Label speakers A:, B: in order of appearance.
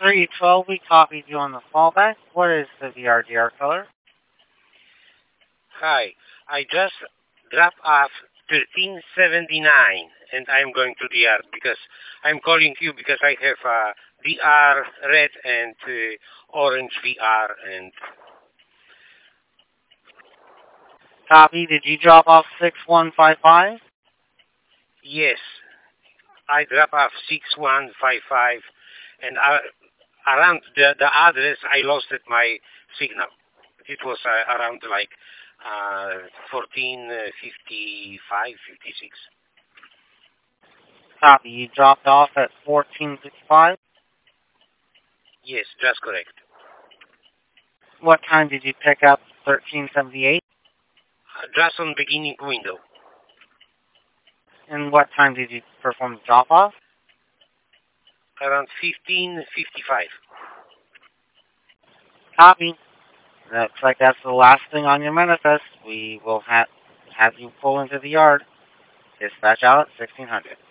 A: 312, we copied you on the fallback. What is the VRDR color?
B: Hi, I just dropped off 1379 and I'm going to DR because I'm calling you because I have DR red and orange VR and
A: Copy. Did you drop off 6155?
B: yes, I drop off 6155 and around the address I lost my signal. It was around like 1455, 56.
A: Copy. You dropped off at 1465?
B: Yes, that's correct.
A: What time did you pick up 1378?
B: Just on beginning window.
A: And what time did you perform the drop-off?
B: Around 1555.
A: Copy. Looks like that's the last thing on your manifest. We will have you pull into the yard. Dispatch out at 1600.